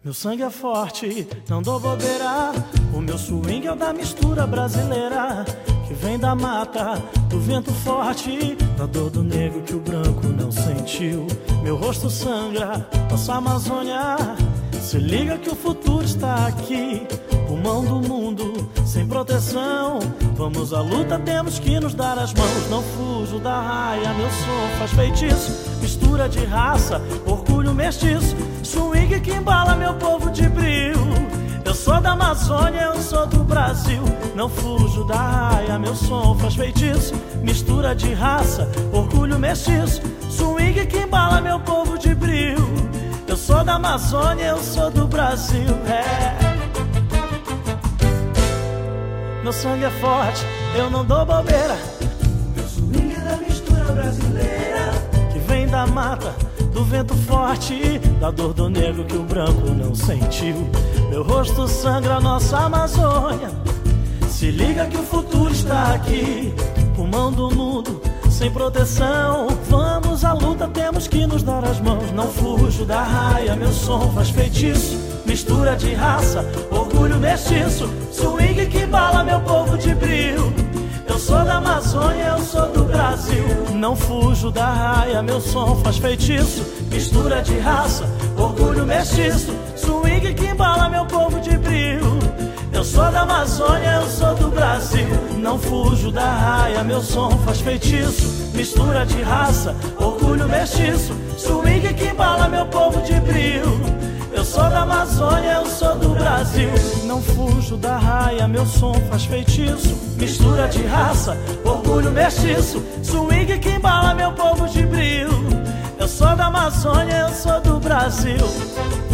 Meu sangue é forte, não dou bobeira. O meu swing é o da mistura brasileira, que vem da mata, do vento forte, da dor do negro que o branco não sentiu. Meu rosto sangra, nossa Amazônia. Se liga que o futuro está aqui, pulmão do mundo, sem proteção. Vamos à luta, temos que nos dar as mãos. Não fujo da raia, meu som faz feitiço. Mistura de raça, orgulho mestiço, swing que embala meu povo de brio. Eu sou da Amazônia, eu sou do Brasil. Não fujo da raia, meu som faz feitiço. Mistura de raça, orgulho mestiço, swing que embala meu povo de brio. Eu sou da Amazônia, eu sou do Brasil, Meu sangue é forte, eu não dou bobeira. Meu swing é da mistura brasileira, que vem da mata, do vento forte, da dor do negro que o branco não sentiu. Meu rosto sangra, nossa Amazônia. Se liga que o futuro está aqui, pulmão do mundo, sem proteção. Vamos à luta, temos que nos dar as mãos. Não fujo da raia, meu som faz feitiço. Mistura de raça, orgulho mestiço, swing que embala meu povo de brio. Eu sou da Amazônia, eu sou do Brasil. Não fujo da raia, meu som faz feitiço. Mistura de raça, orgulho mestiço, swing que embala meu povo de brio. Eu sou da Amazônia, eu sou do Brasil. Não fujo da raia, meu som faz feitiço. Mistura de raça, orgulho mestiço, swing que embala meu povo de brio. Eu sou da Amazônia, eu sou do Brasil. Não fujo da raia, meu som faz feitiço. Mistura de raça, orgulho mestiço, swing que embala meu povo de brio. Eu sou da Amazônia, eu sou do Brasil.